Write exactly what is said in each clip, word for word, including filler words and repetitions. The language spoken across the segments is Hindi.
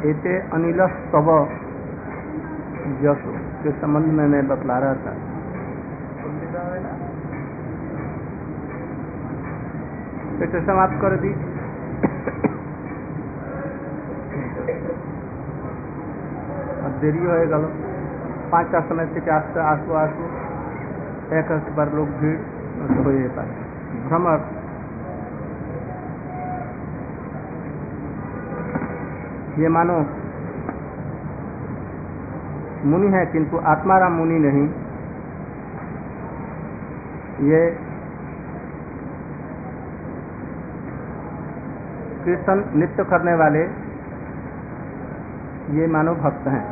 एते अनिल स्तव यशो के संबंध में मैं बतला रहा था। तो समाप्त कर दी। अब देरी हो गल पाँच समय से आसते आसू आसू एक बार लोग भीड़ हो पाए भ्रमर। ये मानो मुनि है किंतु आत्माराम मुनि नहीं। ये कीर्तन नृत्य करने वाले ये मानो भक्त हैं।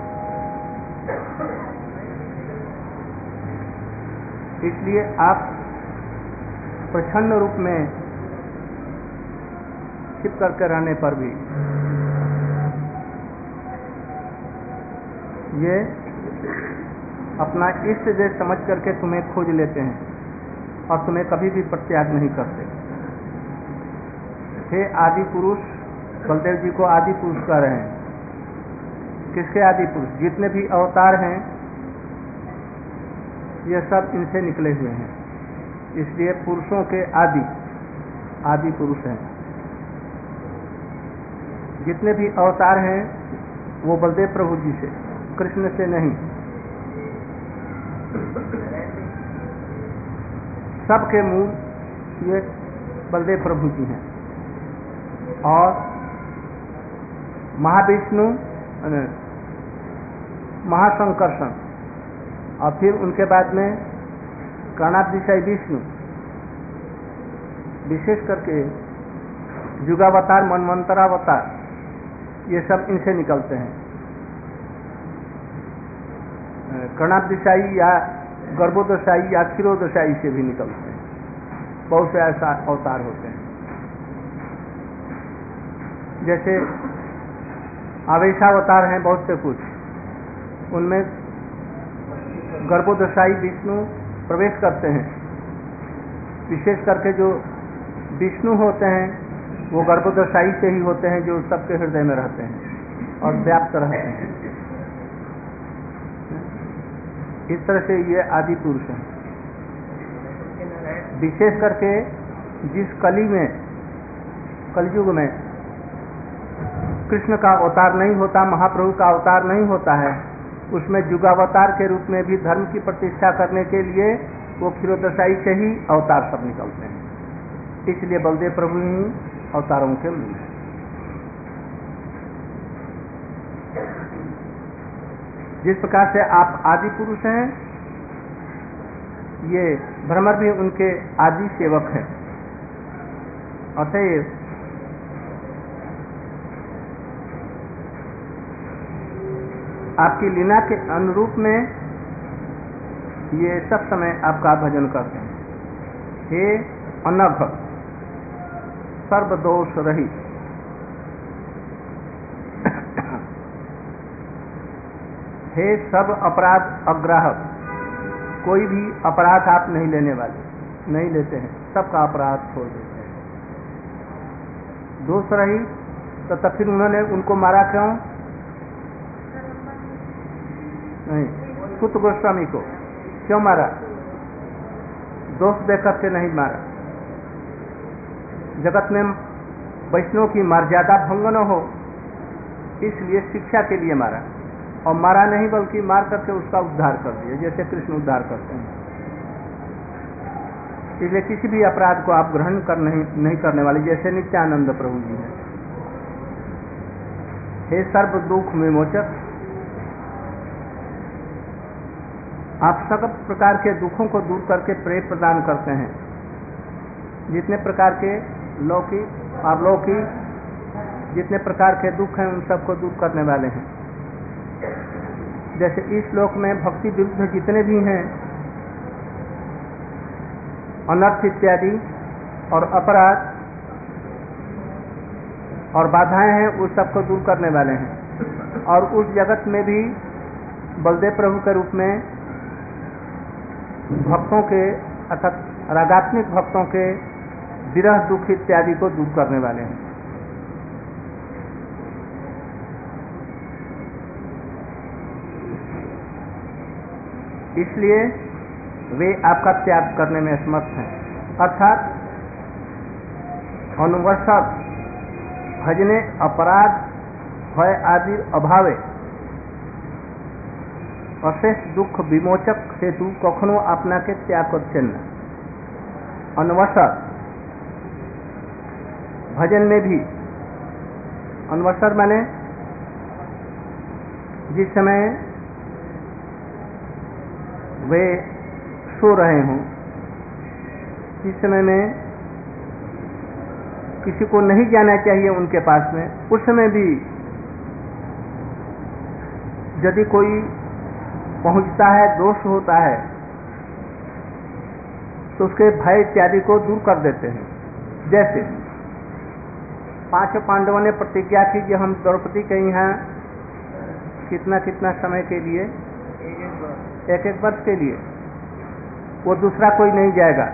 इसलिए आप प्रच्छन्न रूप में छिप करके रहने पर भी ये अपना इष्ट देश समझ करके तुम्हें खोज लेते हैं और तुम्हें कभी भी प्रत्याग नहीं करते। हे आदि पुरुष, बलदेव जी को आदि पुरुष कह रहे हैं। किसके आदि पुरुष? जितने भी अवतार हैं ये सब इनसे निकले हुए हैं, इसलिए पुरुषों के आदि आदि पुरुष हैं। जितने भी अवतार हैं वो बलदेव प्रभु जी से, कृष्ण से नहीं। सबके मूल ये बलदेव प्रभु जी हैं। और महाविष्णु महाशंकर्षण और फिर उनके बाद में कर्णातिशय विष्णु, विशेष करके युगावतार मनवंतरावतार, ये सब इनसे निकलते हैं। कर्णातिशायी या गर्भोदशाई या क्षीरोदशाई से भी निकलते हैं। बहुत से ऐसा अवतार होते हैं। जैसे आवेशावतार हैं बहुत से कुछ, उनमें गर्भोदशाई विष्णु प्रवेश करते हैं। विशेष करके जो विष्णु होते हैं वो गर्भोदशाई से ही होते हैं, जो सबके हृदय में रहते हैं और व्याप्त रहते हैं। इस तरह से ये आदि पुरुष हैं। विशेष करके जिस कली में, कलयुग में कृष्ण का अवतार नहीं होता, महाप्रभु का अवतार नहीं होता है, उसमें युगावतार के रूप में भी धर्म की प्रतिष्ठा करने के लिए वो क्षीरोदशाई से ही अवतार सब निकलते हैं। इसलिए बलदेव प्रभु ही अवतारों के मूल हैं। जिस प्रकार से आप आदि पुरुष हैं, ये भ्रमर भी उनके आदि सेवक हैं। अतएव आपकी लीला के अनुरूप में ये सब समय आपका भजन करते हैं। हे अनघ सर्वदोष रहित, हे सब अपराध अग्राहक, कोई भी अपराध आप नहीं लेने वाले, नहीं लेते हैं, सबका अपराध छोड़ देते हैं। दोष रहित, तो तब फिर उन्होंने उनको मारा क्यों? नहीं, सुत गोस्वामी को क्यों मारा? दोष देकर के नहीं मारा। जगत में वैष्णव की मर्यादा भंग न हो, इसलिए शिक्षा के लिए मारा। और मारा नहीं बल्कि मार करके उसका उद्धार कर दिया, जैसे कृष्ण उद्धार करते हैं। इसलिए किसी भी अपराध को आप ग्रहण कर नहीं, नहीं करने वाले, जैसे नित्यानंद प्रभु जी हैं। हे सर्व दुख विमोचक, आप सब प्रकार के दुखों को दूर करके प्रेम प्रदान करते हैं। जितने प्रकार के लौकिक, पारलौकिक, जितने प्रकार के दुख हैं उन सबको दूर करने वाले हैं। जैसे इस श्लोक में भक्ति विरुद्ध जितने भी हैं, अनर्थ इत्यादि और अपराध और बाधाएं हैं, उस सबको दूर करने वाले हैं। और उस जगत में भी बलदेव प्रभु के रूप में भक्तों के अर्थात रागात्मिक भक्तों के विरह दुख इत्यादि को दूर करने वाले हैं। इसलिए वे आपका त्याग करने में समर्थ हैं। अर्थात अनुवर्षक भजने अपराध भय आदि अभावे अशेष दुख विमोचक हेतु कखनो अपना के त्याग करते न। अनवसर भजन में भी अनवसर माने जिस समय वे सो रहे हों, जिस समय में किसी को नहीं जाना चाहिए उनके पास में, उस समय भी यदि कोई पहुंचता है, दोष होता है, तो उसके भय इत्यादि को दूर कर देते हैं। जैसे पांचों पांडवों ने प्रतिज्ञा की कि हम द्रौपदी के यहाँ कितना कितना समय के लिए, एक एक वर्ष के लिए, वो दूसरा कोई नहीं जाएगा।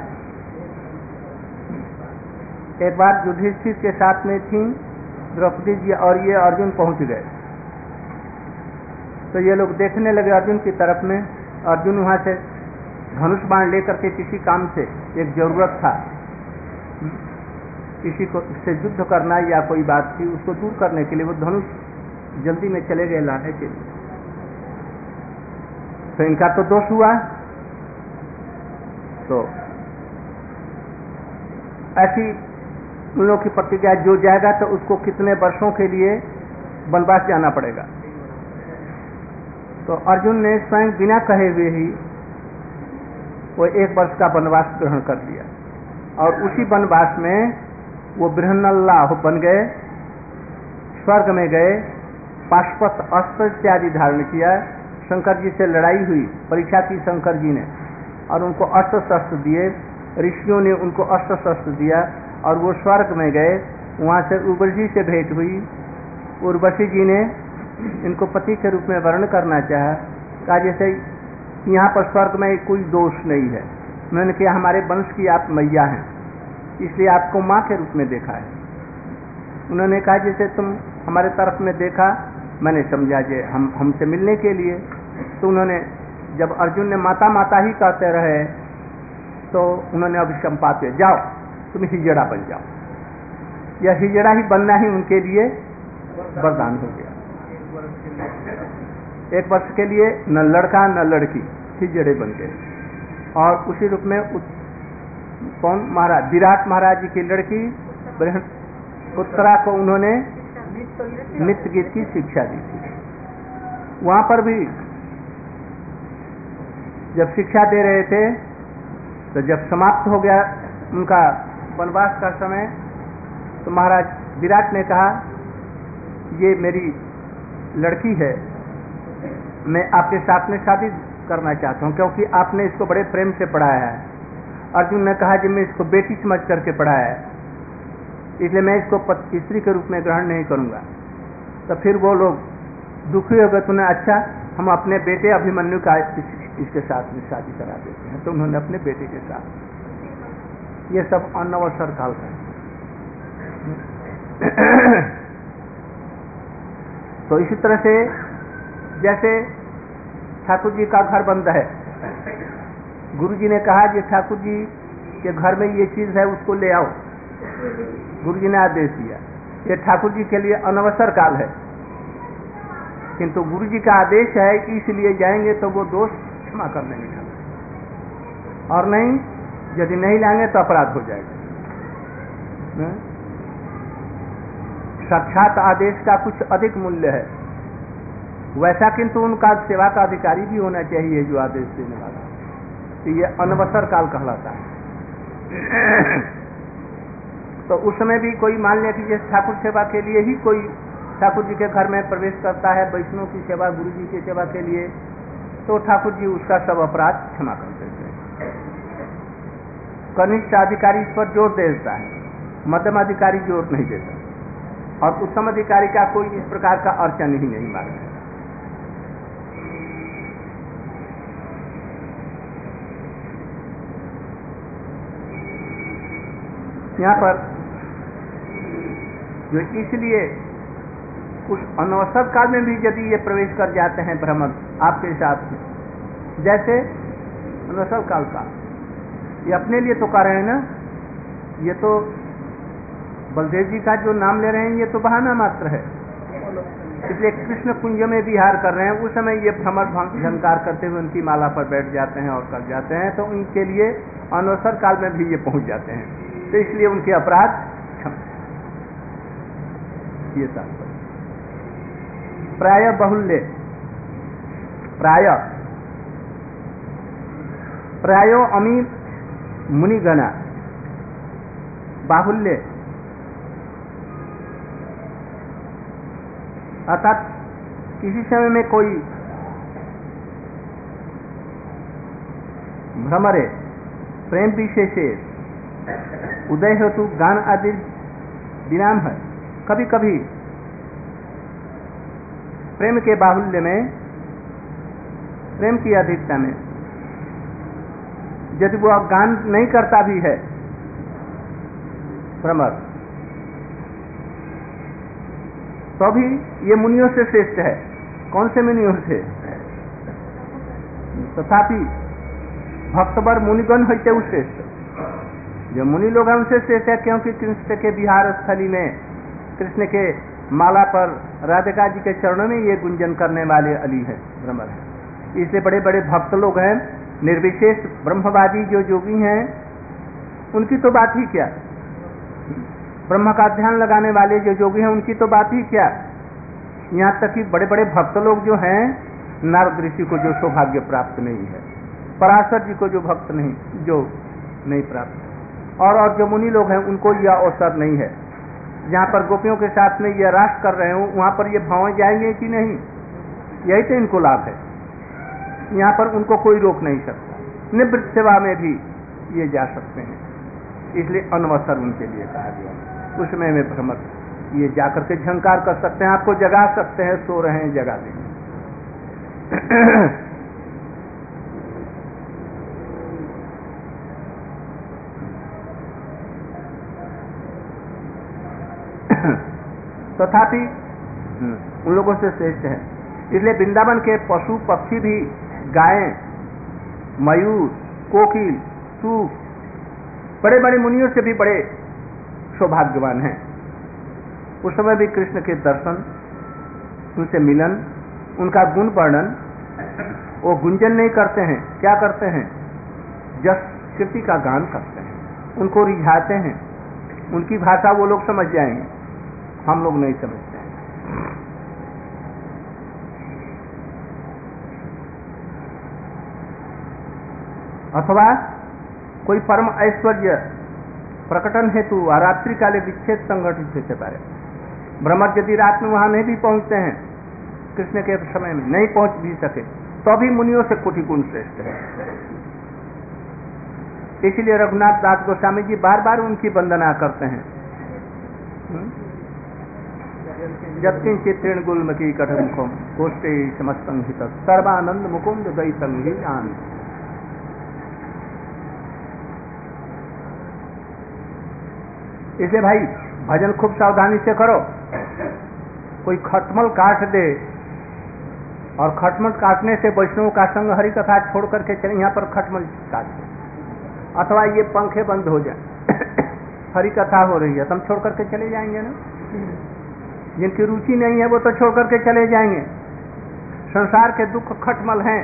एक बार युधिष्ठिर के साथ में थी द्रौपदी जी और ये अर्जुन पहुंच गए, तो ये लोग देखने लगे अर्जुन की तरफ में। अर्जुन वहां से धनुष बाण लेकर के किसी काम से, एक जरूरत था, किसी को से युद्ध करना या कोई बात थी, उसको दूर करने के लिए वो धनुष जल्दी में चले गए लाने के लिए। तो इनका तो दोष हुआ। तो ऐसी उन लोगों की प्रतिज्ञा, जो जाएगा तो उसको कितने वर्षों के लिए वनवास जाना पड़ेगा। तो अर्जुन ने स्वयं बिना कहे हुए ही वो एक वर्ष का वनवास ग्रहण कर लिया, और उसी वनवास में वो बृहन्नल्लाह बन गए, स्वर्ग में गए, पाशुपत अस्त्र इत्यादि धारण किया। शंकर जी से लड़ाई हुई, परीक्षा की शंकर जी ने, और उनको अस्त्र शस्त्र दिए, ऋषियों ने उनको अस्त्र शस्त्र दिया, और वो स्वर्ग में गए। वहाँ से उर्वशी से भेंट हुई। उर्वशी जी ने इनको पति के रूप में वर्ण करना चाहा, कहा जैसे यहाँ पर स्वर्ग में कोई दोष नहीं है। उन्होंने कहा हमारे वंश की आप मैया हैं, इसलिए आपको माँ के रूप में देखा है। उन्होंने कहा जैसे तुम हमारे तरफ में देखा, मैंने समझा जे हम हमसे मिलने के लिए। तो उन्होंने, जब अर्जुन ने माता माता ही कहते रहे, तो उन्होंने अभिसंपात किया, जाओ तुम हिजड़ा बन जाओ। यह हिजड़ा ही बनना ही उनके लिए वरदान हो गया। एक वर्ष के लिए न लड़का न लड़की, हिजड़े बन गए। और उसी रूप में उत, कौन महाराज, विराट महाराज जी की लड़की उत्तरा को उन्होंने नित्य गीत की शिक्षा दी थी। वहां पर भी जब शिक्षा दे रहे थे, तो जब समाप्त हो गया उनका वनवास का समय, तो महाराज विराट ने कहा ये मेरी लड़की है, मैं आपके साथ में शादी करना चाहता हूँ, क्योंकि आपने इसको बड़े प्रेम से पढ़ाया है। अर्जुन ने कहा कि मैं इसको बेटी समझ करके पढ़ाया है, इसलिए मैं इसको स्त्री के रूप में ग्रहण नहीं करूंगा। तो फिर वो लोग दुखी हो गए। तो अच्छा, हम अपने बेटे अभिमन्यु का इसके साथ में शादी करा देते हैं। तो उन्होंने अपने बेटे के साथ, ये सब अनवसर काल का। तो इसी तरह से जैसे ठाकुर जी का घर बंद है, गुरु जी ने कहा कि ठाकुर जी के घर में ये चीज है, उसको ले आओ। गुरु जी ने आदेश दिया। ये ठाकुर जी के लिए अनवसर काल है, किंतु गुरु जी का आदेश है, इसलिए जाएंगे तो वो दोष क्षमा करने निकल, और नहीं यदि नहीं लाएंगे तो अपराध हो जाएगा। साक्षात आदेश का कुछ अधिक मूल्य है वैसा, किंतु उनका सेवा का अधिकारी भी होना चाहिए जो आदेश देने वाला। तो ये अनवसर काल कहलाता है। तो उस समय भी कोई मान लिया कि जैसे ठाकुर सेवा के लिए ही कोई ठाकुर जी के घर में प्रवेश करता है, वैष्णव की सेवा, गुरु जी की सेवा के लिए, तो ठाकुर जी उसका सब अपराध क्षमा कर देते हैं। कनिष्ठ अधिकारी इस पर जोर देता है, मध्यम अधिकारी जोर नहीं देता, और उत्तम अधिकारी का कोई इस प्रकार का अर्चन ही नहीं मानता। यहाँ पर जो इसलिए उस अनवसर काल में भी यदि ये प्रवेश कर जाते हैं ब्राह्मण आपके साथ में, जैसे अनवसर काल का ये अपने लिए तो कर रहे हैं ना, ये तो बलदेव जी का जो नाम ले रहे हैं ये तो बहाना मात्र है। इसलिए कृष्ण कुंज में विहार कर रहे हैं, उस समय ये भ्रमर झंकार करते हुए उनकी माला पर बैठ जाते हैं और कर जाते हैं, तो उनके लिए अनवसर काल में भी ये पहुंच जाते हैं, तो इसलिए उनके अपराध क्षम। ये तात्पर्य। प्राय बहुल्य, प्राय प्रायो अमी मुनिगणा, बाहुल्य अर्थात किसी समय में कोई भ्रमरे प्रेम विशेषे उदय हेतु गान आदि विराम है। कभी कभी प्रेम के बाहुल्य में, प्रेम की अधिकता में यदि वो गान नहीं करता भी है भ्रमर, तो भी ये मुनियों से श्रेष्ठ है। कौन से मुनियों से? तथापि भक्तवर मुनिगण होते श्रेष्ठ, जो मुनि लोग हैं उनसे श्रेष्ठ है, क्योंकि कृष्ण के विहार स्थली में कृष्ण के माला पर राधिका जी के चरणों में ये गुंजन करने वाले अली है, भ्रमर है। इसलिए बड़े बड़े भक्त लोग हैं, निर्विशेष ब्रह्मवादी जो योगी हैं, उनकी तो बात ही क्या, ब्रह्म का ध्यान लगाने वाले जो योगी हैं उनकी तो बात ही क्या। यहाँ तक कि बड़े बड़े भक्त लोग जो हैं, नारद ऋषि को जो सौभाग्य प्राप्त नहीं है, पराशर जी को जो भक्त नहीं, जो नहीं प्राप्त, और और जो मुनि लोग हैं उनको यह अवसर नहीं है। जहाँ पर गोपियों के साथ में यह रास कर रहे हो, वहाँ पर ये भाव जाएंगे कि नहीं, यही तो इनको लाभ है। यहाँ पर उनको कोई रोक नहीं सकता। निवृत्त सेवा में भी ये जा सकते हैं, इसलिए अनवसर उनके लिए कहा गया। उसमें में भ्रमर ये जाकर के झंकार कर सकते हैं, आपको जगा सकते हैं, सो रहे हैं जगा देंगे। तथापि उन लोगों से श्रेष्ठ है। इसलिए वृंदावन के पशु पक्षी भी, गायें, मयूर, कोकिल, सूप, बड़े बड़े मुनियों से भी बड़े सौभाग्यवान हैं। उस समय भी कृष्ण के दर्शन, उनसे मिलन, उनका गुण वर्णन वो गुंजन नहीं करते हैं। क्या करते हैं? जस कीर्ति का गान करते हैं, उनको रिझाते हैं। उनकी भाषा वो लोग समझ जाएंगे, हम लोग नहीं समझते हैं। अथवा कोई परम ऐश्वर्य प्रकटन हेतु रात्रि काले विच्छेद संगठित होते पारे। भ्रमर यदि रात में वहां नहीं भी पहुंचते हैं, कृष्ण के समय में नहीं पहुंच भी सके, तो भी मुनियों से कोटि गुण श्रेष्ठ है। इसलिए रघुनाथ दास गोस्वामी जी बार बार उनकी वंदना करते हैं। जत्किं चित्रेण गुल्मकी कठमुखम गोष्ठे समस्तंहित सर्वानंद मुकुंद दई संगी आन। इसलिए भाई भजन खूब सावधानी से करो। कोई खटमल काट दे, और खटमल काटने से वैष्णव का संग हरि कथा छोड़ करके चले, यहाँ पर खटमल काट दे, अथवा ये पंखे बंद हो जाए, हरि कथा हो रही है, तुम छोड़ करके चले जाएंगे ना। जिनकी रुचि नहीं है वो तो छोड़ करके चले जाएंगे। संसार के दुख खटमल हैं,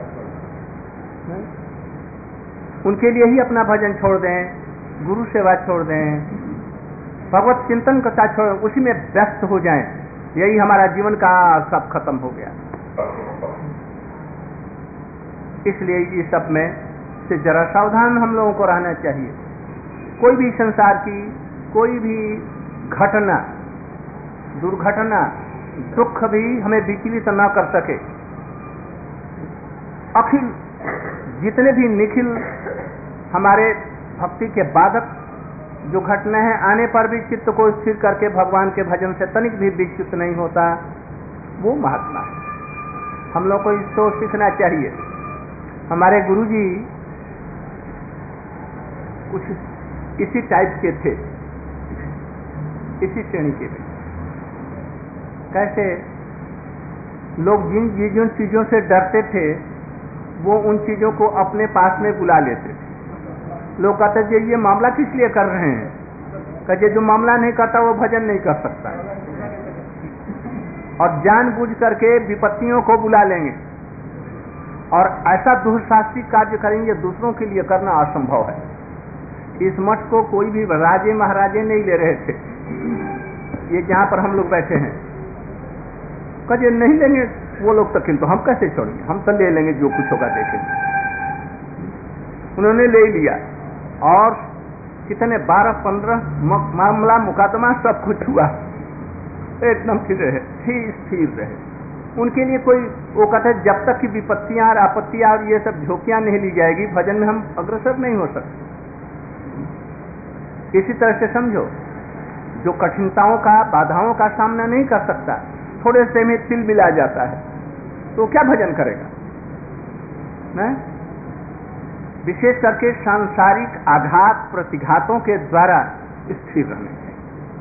उनके लिए ही अपना भजन छोड़ दें, गुरु सेवा छोड़ दें, भगवत चिंतन कथा छोड़, उसी में व्यस्त हो जाएं। यही हमारा जीवन का सब खत्म हो गया। इसलिए इस सब में से जरा सावधान हम लोगों को रहना चाहिए। कोई भी संसार की कोई भी घटना, दुर्घटना, दुख भी हमें विचलित न कर सके। अखिल जितने भी निखिल हमारे भक्ति के बाधक जो घटना है, आने पर भी चित्त को स्थिर करके भगवान के भजन से तनिक भी विच्युत नहीं होता, वो महात्मा है। हम लोग को इसको सीखना चाहिए। हमारे गुरुजी कुछ इसी टाइप के थे, इसी श्रेणी के थे। कैसे लोग जिन जिन चीजों से डरते थे वो उन चीजों को अपने पास में बुला लेते थे। लोग कहते थे ये मामला किस लिए कर रहे हैं, कहते जो मामला नहीं करता वो भजन नहीं कर सकता, और जानबूझ करके विपत्तियों को बुला लेंगे और ऐसा दुस्साहसिक कार्य करेंगे दूसरों के लिए करना असंभव है। इस मठ को कोई भी राजे महाराजे नहीं ले रहे थे, ये जहां पर हम लोग बैठे हैं कहे नहीं लेंगे वो लोग तो, किंतु हम कैसे छोड़ेंगे, हम तो ले लेंगे जो कुछ होगा देखेंगे। उन्होंने ले लिया और कितने बारह पंद्रह मामला मुकदमा सब कुछ हुआ, एकदम स्थिर रहे, स्थिर स्थिर रहे। उनके लिए कोई वो कहते जब तक की विपत्तियां और आपत्तियां और ये सब झोंकियां नहीं ली जाएगी भजन में हम अग्रसर नहीं हो सकते। इसी तरह से समझो, जो कठिनताओं का बाधाओं का सामना नहीं कर सकता, थोड़े से में तिल मिला जाता है, तो क्या भजन करेगा? नहीं? विशेष करके सांसारिक आघात प्रतिघातों के द्वारा स्थिर रहने चाहिए।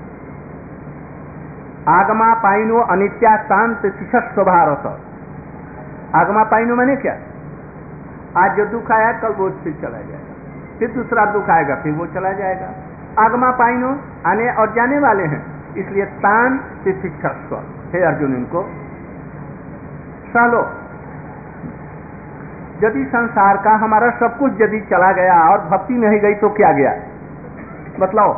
आगमा पाइनो अनित्या शांत तिषत स्वभारत। आगमा पाइनो मैंने क्या, आज जो दुख आया कल वो फिर चला जाएगा, फिर दूसरा दुख आएगा फिर वो चला जाएगा। आगमा पाइनो आने और जाने वाले हैं, इसलिए तान तिषस्व। हे अर्जुन, इनको सहलो। यदि संसार का हमारा सब कुछ यदि चला गया और भक्ति नहीं गई तो क्या गया? बतलाओ,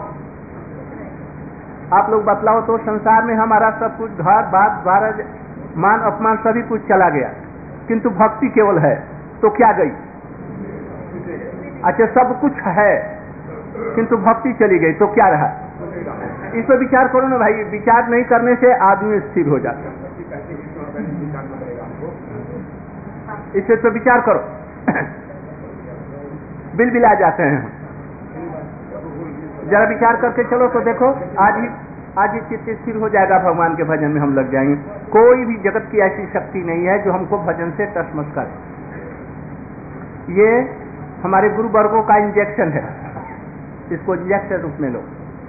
आप लोग बतलाओ तो। संसार में हमारा सब कुछ, घर बात द्वार मान अपमान सभी कुछ चला गया, किंतु भक्ति केवल है तो क्या गई? अच्छा, सब कुछ है किंतु भक्ति चली गई तो क्या रहा? इस पर विचार करो ना भाई। विचार नहीं करने से आदमी स्थिर हो जाता है। इसे तो विचार करो। बिल बिला जाते हैं। जरा विचार करके चलो तो देखो, आज ही आज ही चित्त स्थिर हो जाएगा, भगवान के भजन में हम लग जाएंगे। कोई भी जगत की ऐसी शक्ति नहीं है जो हमको भजन से टसमस करे। ये हमारे गुरु वर्गों का इंजेक्शन है, इसको इंजेक्शन रूप में लो।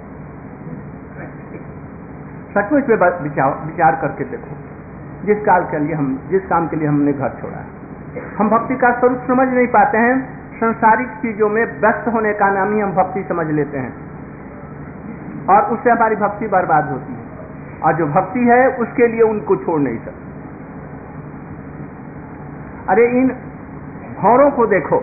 सचमुच पे विचार विचार करके देखो, जिस काल के लिए हम जिस काम के लिए हमने घर छोड़ा है, हम भक्ति का स्वरूप समझ नहीं पाते हैं। संसारिक चीजों में व्यस्त होने का नाम ही हम भक्ति समझ लेते हैं, और उससे हमारी भक्ति बर्बाद होती है। और जो भक्ति है उसके लिए उनको छोड़ नहीं सकते। अरे इन भौरों को देखो,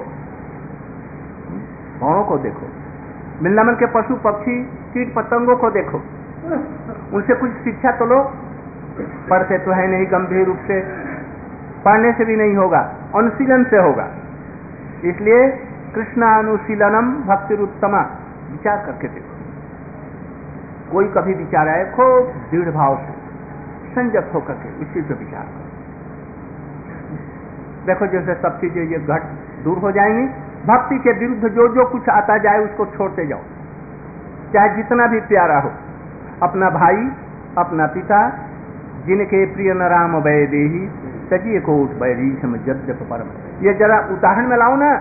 भौरों को देखो, वृंदावन के पशु पक्षी कीट पतंगों को देखो, उनसे कुछ शिक्षा तो लो। पढ़ते तो है नहीं, गंभीर रूप से पढ़ने से भी नहीं होगा, अनुशीलन से होगा। इसलिए कृष्णानुशीलनम भक्तिरुत्तमा। विचार करके देखो, कोई कभी विचार आए खूब दृढ़ भाव से संयत होकर के उसी पे विचार करो। देखो जैसे सब चीजें ये घट दूर हो जाएंगी। भक्ति के विरुद्ध जो जो कुछ आता जाए उसको छोड़ते जाओ, चाहे जितना भी प्यारा हो। अपना भाई, अपना पिता, जिनके प्रिय न राम वैदेही सजिए को उठ बैरी समझ जप परम। ये जरा उदाहरण में लाओ ना।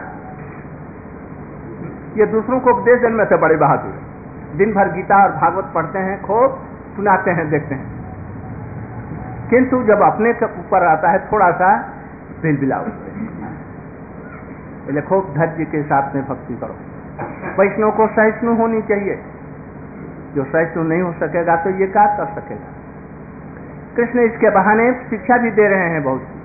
ये दूसरों को उपदेश देने में से बड़े बहादुर है। दिन भर गीता और भागवत पढ़ते हैं, खूब सुनाते हैं, देखते हैं, किंतु जब अपने ऊपर आता है थोड़ा सा बिल बिलाओ। खूब धैर्य के साथ में भक्ति करो। वैष्णव को सहिष्णु होनी चाहिए। जो सहिष्णु नहीं हो सकेगा तो ये क्या कर सकेगा? कृष्ण इसके बहाने शिक्षा भी दे रहे हैं बहुत सी।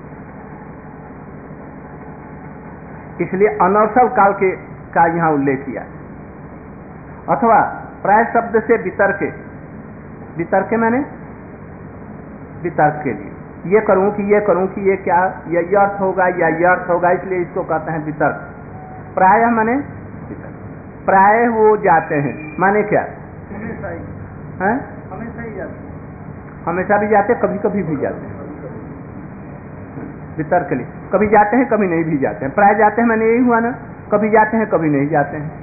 इसलिए अनवसल काल के का यहाँ उल्लेख किया। अथवा प्राय शब्द से वितर्के, वितर्के मैंने वितर्क के लिए, ये करूं कि ये करूं कि ये क्या, ये ये अर्थ होगा या ये अर्थ होगा, इसलिए इसको कहते हैं वितर्क। प्राय माने प्राय वो जाते हैं, माने क्या? हमेशा ही हैं? हमेशा ही जाते हैं। हमेशा भी जाते हैं, कभी कभी भी जाते हैं। वितर्क के लिए कभी जाते हैं, कभी नहीं भी जाते हैं। प्राय जाते हैं मैंने यही हुआ ना, कभी जाते हैं, कभी नहीं जाते हैं।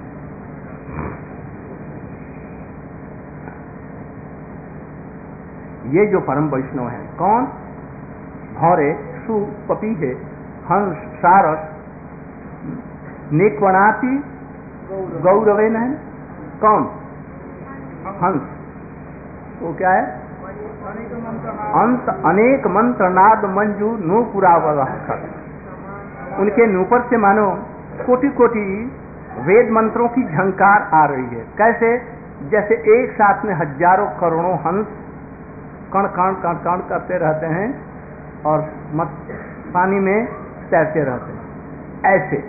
ये जो परम वैष्णव है कौन? भौरे, सु, पपीहे, हंस, सारस, निक्वणाति गौरवे न। कौन? हंस। वो क्या है? अंत अनेक मंत्र नाद मंजू नो पुरावल। उनके नूपुर से मानो कोटि कोटि वेद मंत्रों की झंकार आ रही है। कैसे? जैसे एक साथ में हजारों करोड़ों हंस कण कण कण कण करते रहते हैं और मत पानी में तैरते रहते हैं, ऐसे।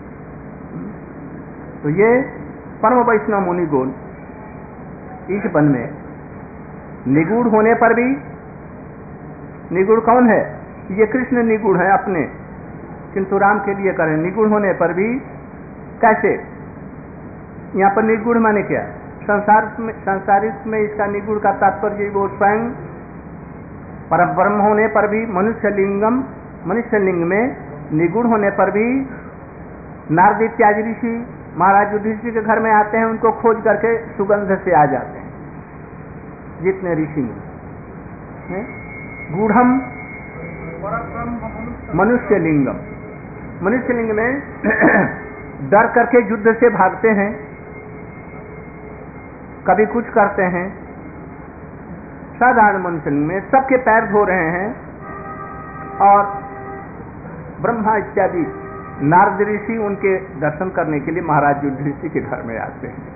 तो ये परम वैष्णव मुनि गोल इस वन में निगूढ़ होने पर भी, निगूढ़ कौन है? ये कृष्ण निगूढ़ है अपने, किंतु राम के लिए करें। निगूढ़ होने पर भी कैसे? यहाँ पर निगूढ़ माने क्या? संसार में, संसारिक में इसका निगूढ़ का तात्पर्य वो स्वयं परब्रह्म होने पर भी, मनुष्य लिंगम, मनुष्य लिंग में निगूढ़ होने पर भी नारद इत्यादि ऋषि महाराज युधिष्ठिर के घर में आते हैं, उनको खोज करके सुगंध से आ जाते हैं। जितने ऋषि हैं, गूढ़म मनुष्य लिंगम, मनुष्य लिंग में डर करके युद्ध से भागते हैं, कभी कुछ करते हैं। साधारण मनुष्य लिंग में सबके पैर धो रहे हैं और ब्रह्मा इत्यादि नारद ऋषि उनके दर्शन करने के लिए महाराज युधिष्ठिर के घर में आते हैं।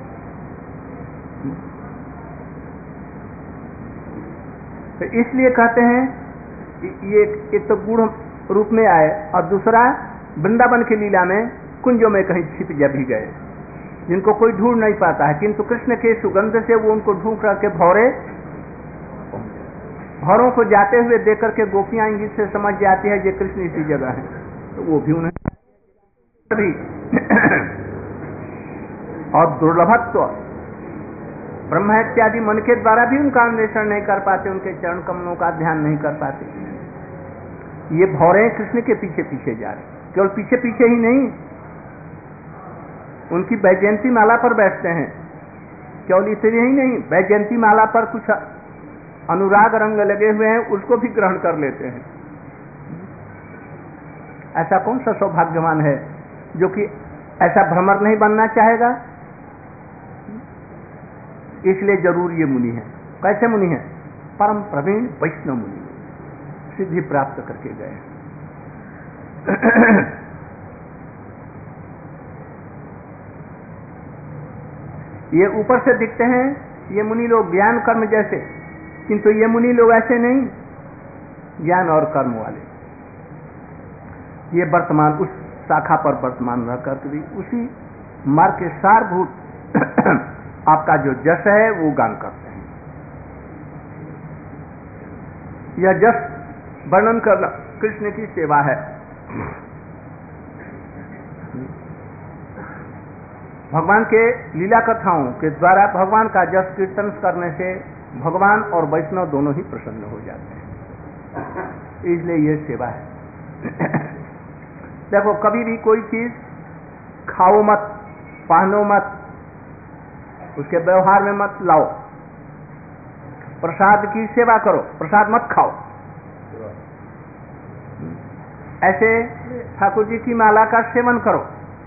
तो इसलिए कहते हैं ये एक तो गूढ़ रूप में आए और दूसरा वृंदावन की लीला में कुंजों में कहीं छिप जा भी गए, जिनको कोई ढूंढ नहीं पाता है, किंतु कृष्ण के सुगंध से वो उनको ढूंढ करके भौरे भौरों को जाते हुए देख करके गोपियां इंगित से समझ जाती है ये कृष्ण इसी जगह है, तो वो भी उन्हें भी और दुर्लभत्व ब्रह्म इत्यादि मन के द्वारा भी उनका अन्वेषण नहीं कर पाते, उनके चरण कमलों का ध्यान नहीं कर पाते। ये भौरे कृष्ण के पीछे पीछे जा रहे, केवल पीछे पीछे ही नहीं, उनकी वैजयंती माला पर बैठते हैं। केवल इसलिए ही नहीं, वैजयंती माला पर कुछ अनुराग रंग लगे हुए हैं, उसको भी ग्रहण कर लेते हैं। ऐसा कौन सा सौभाग्यवान है जो कि ऐसा भ्रमर नहीं बनना चाहेगा? इसलिए जरूर ये मुनि है। कैसे मुनि है? परम प्रवीण वैष्णव मुनि, सिद्धि प्राप्त करके गए। ये ऊपर से दिखते हैं ये मुनि लोग ज्ञान कर्म जैसे, किंतु ये मुनि लोग ऐसे नहीं, ज्ञान और कर्म वाले। ये वर्तमान उस शाखा पर वर्तमान रह करके भी उसी मार्ग के सारभूत आपका जो जस है वो गान करते हैं। यह जस वर्णन करना कृष्ण की सेवा है। भगवान के लीला कथाओं के द्वारा भगवान का जस कीर्तन करने से भगवान और वैष्णव दोनों ही प्रसन्न हो जाते हैं, इसलिए ये सेवा है। देखो, कभी भी कोई चीज खाओ मत, पहनो मत, उसके व्यवहार में मत लाओ। प्रसाद की सेवा करो, प्रसाद मत खाओ। ऐसे ठाकुर जी की माला का सेवन करो,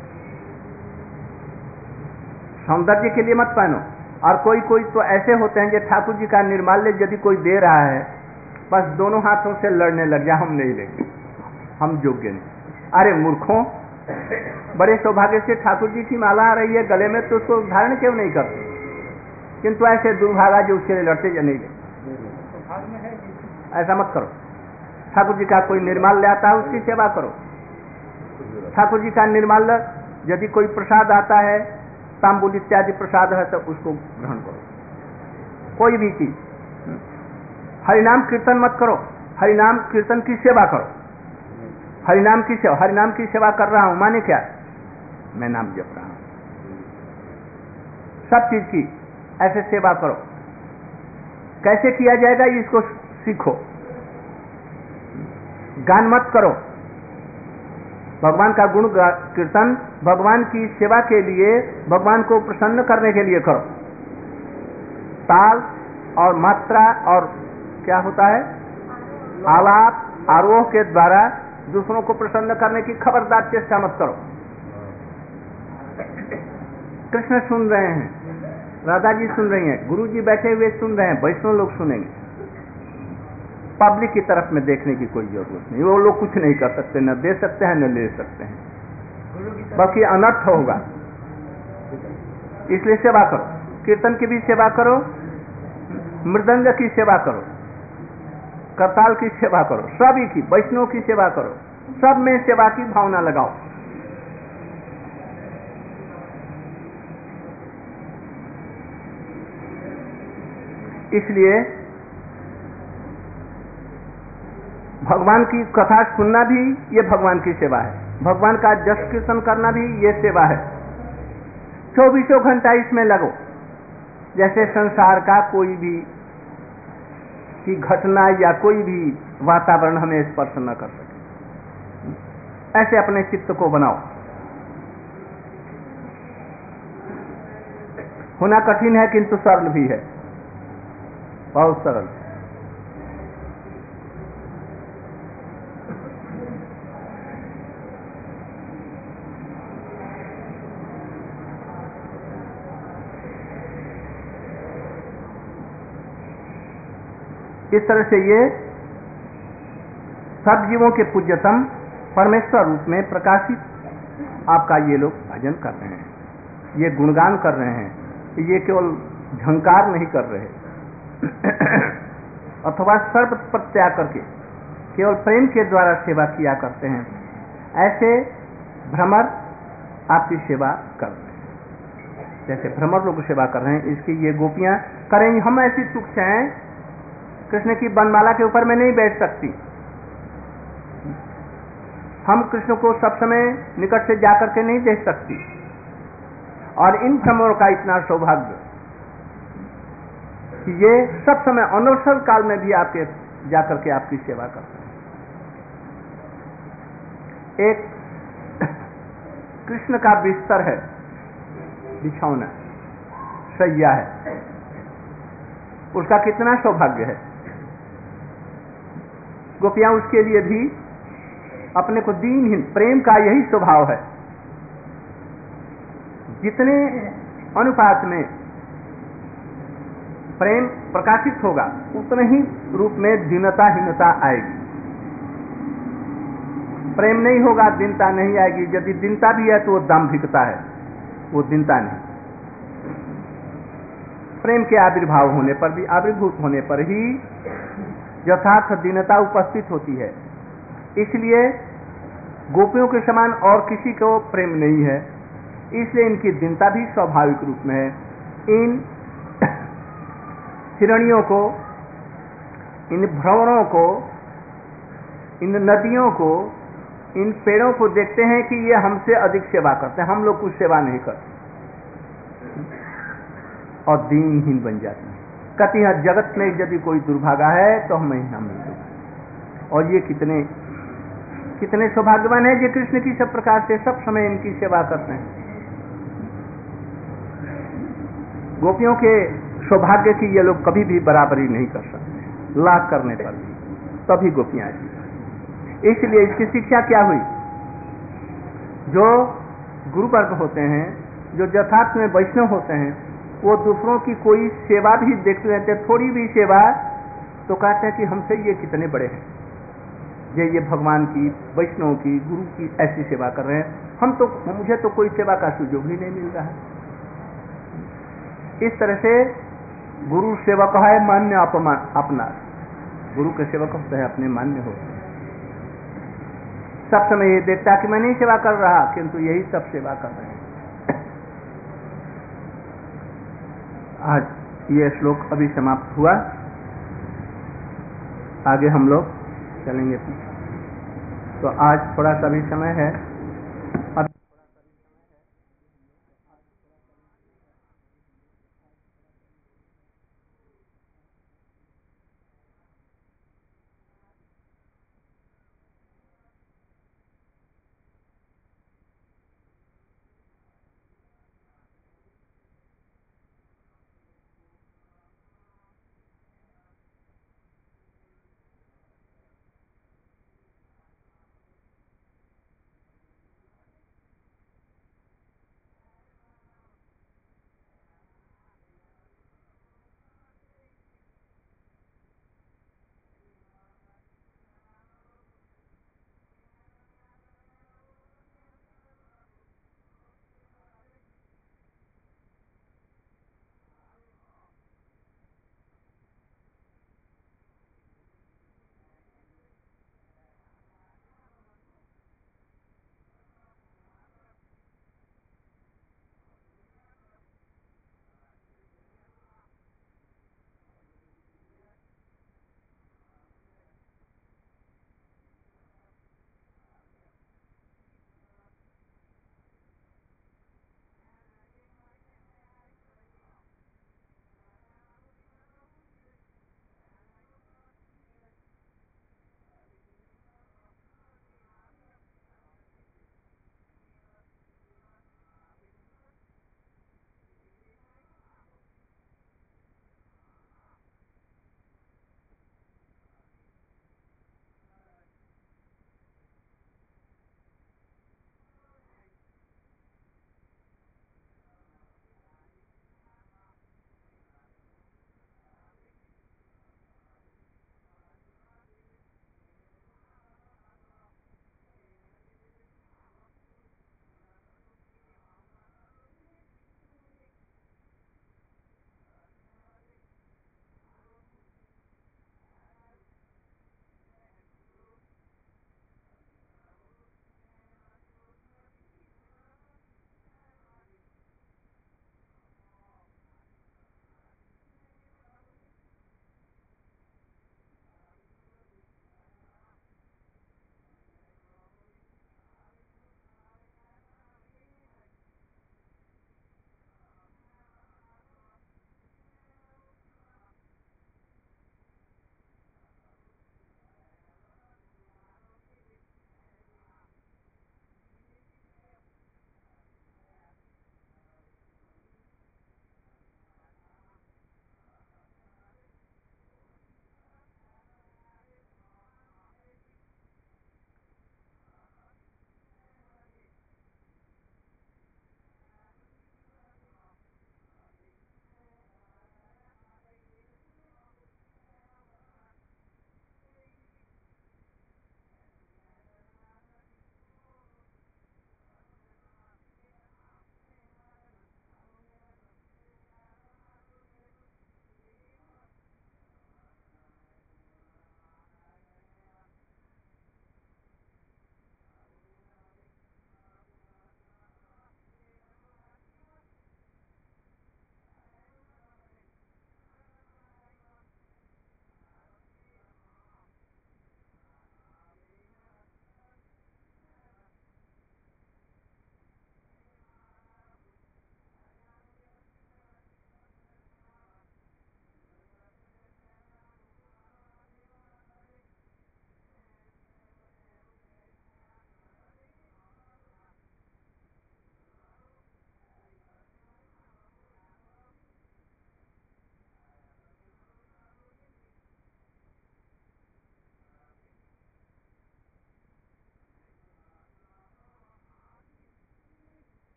सौंदर्य के लिए मत पहनो। और कोई कोई तो ऐसे होते हैं जो ठाकुर जी का निर्माल्य यदि कोई दे रहा है, बस दोनों हाथों से लड़ने लग जा, हम नहीं लेंगे, हम योग्य नहीं। अरे मूर्खों, बड़े सौभाग्य से ठाकुर जी की माला आ रही है गले में, तो उसको धारण क्यों नहीं करते? किंतु ऐसे दुर्भागा जो उसके लिए लड़ते या नहीं लेते, ऐसा मत करो। ठाकुर जी का कोई निर्माल्य आता है, उसकी सेवा करो। ठाकुर जी का निर्माल्य यदि कोई प्रसाद आता है, तांबुल इत्यादि प्रसाद है, तो उसको ग्रहण करो। कोई भी चीज, हरिनाम कीर्तन मत करो, हरिनाम कीर्तन की सेवा करो। हरिनाम की सेवा, हरिनाम की सेवा कर रहा हूं माने क्या? मैं नाम जप रहा हूं। सब चीज की ऐसे सेवा करो। कैसे किया जाएगा इसको सीखो। गान मत करो, भगवान का गुण कीर्तन भगवान की सेवा के लिए, भगवान को प्रसन्न करने के लिए करो। ताल और मात्रा और क्या होता है, आलाप आरोह के द्वारा दूसरों को प्रसन्न करने की खबरदार चेष्टा मत करो। कृष्ण सुन रहे हैं, राधा जी सुन रही हैं, गुरु जी बैठे हुए सुन रहे हैं, वैष्णव लोग सुनेंगे। पब्लिक की तरफ में देखने की कोई जरूरत नहीं। वो लोग कुछ नहीं कर सकते, न दे सकते हैं न ले सकते हैं, बाकी अनर्थ होगा। इसलिए सेवा करो, कीर्तन की भी सेवा करो, मृदंग की सेवा करो, करताल की सेवा करो, सभी की, वैष्णव की सेवा करो, सब में सेवा की भावना लगाओ। इसलिए भगवान की कथा सुनना भी ये भगवान की सेवा है, भगवान का जस कीर्तन करना भी ये सेवा है। चौबीसों घंटा इसमें लगो, जैसे संसार का कोई भी की घटना या कोई भी वातावरण हमें स्पर्श न कर सके, ऐसे अपने चित्त को बनाओ। होना कठिन है किंतु सरल भी है, बहुत सरल। इस तरह से ये सब जीवों के पूज्यतम परमेश्वर रूप में प्रकाशित आपका ये लोग भजन कर रहे हैं, ये गुणगान कर रहे हैं, ये केवल झंकार नहीं कर रहे अथवा सर्व प्रत्याग करके केवल प्रेम के द्वारा सेवा किया करते हैं। ऐसे भ्रमर आपकी सेवा कर रहे हैं, जैसे भ्रमर लोग सेवा कर रहे हैं, इसकी ये गोपियां करेंगी। हम ऐसी सुख से हैं, कृष्ण की बनमाला के ऊपर मैं नहीं बैठ सकती, हम कृष्ण को सब समय निकट से जाकर के नहीं देख सकती, और इन भ्रमरों का इतना सौभाग्य कि ये सब समय अनवसर काल में भी आपके जाकर के आपकी सेवा करते हैं। एक कृष्ण का बिस्तर है, बिछौना, शैया है, उसका कितना सौभाग्य है। गोपियां उसके लिए भी अपने को दीनहीन, प्रेम का यही स्वभाव है। जितने अनुपात में प्रेम प्रकाशित होगा उतने ही रूप में दीनता हीनता आएगी। प्रेम नहीं होगा दीनता नहीं आएगी, यदि दीनता भी है तो वो दाम्भिकता है, वो दीनता नहीं। प्रेम के आविर्भाव होने पर भी, आविर्भूत होने पर ही यथार्थ दीनता उपस्थित होती है। इसलिए गोपियों के समान और किसी को प्रेम नहीं है, इसलिए इनकी दीनता भी स्वाभाविक रूप में है। इन हिरणियों को, इन भ्रमरों को, इन नदियों को, इन पेड़ों को देखते हैं कि ये हमसे अधिक सेवा करते हैं, हम लोग कुछ सेवा नहीं करते, और दीनहीन बन जाते हैं। कहती है जगत में यदि कोई दुर्भागा है तो हम ही हम ही। और ये कितने कितने सौभाग्यवान है जो कृष्ण की सब प्रकार से सब समय इनकी सेवा करते हैं। गोपियों के सौभाग्य की ये लोग कभी भी बराबरी नहीं कर सकते, लाख करने पर भी, तभी गोपियां आई। इसलिए इसकी शिक्षा क्या हुई? जो गुरु वर्ग होते हैं, जो यथार्थ में वैष्णव होते हैं, वो दूसरों की कोई सेवा भी देखते रहते, थोड़ी भी सेवा तो कहते हैं कि हमसे ये कितने बड़े हैं, ये ये भगवान की, वैष्णव की, गुरु की ऐसी सेवा कर रहे हैं, हम तो, मुझे तो कोई सेवा का सुयोग ही नहीं मिल रहा है। इस तरह से गुरु सेवक है मान्य अपमान अपना, गुरु के सेवक होते हैं अपने मान्य होते हैं। सब समय ये देखता कि मैं नहीं सेवा कर रहा, किंतु यही सब सेवा कर रहे हैं। आज ये श्लोक अभी समाप्त हुआ, आगे हम लोग चलेंगे। तो आज थोड़ा सा भी समय है,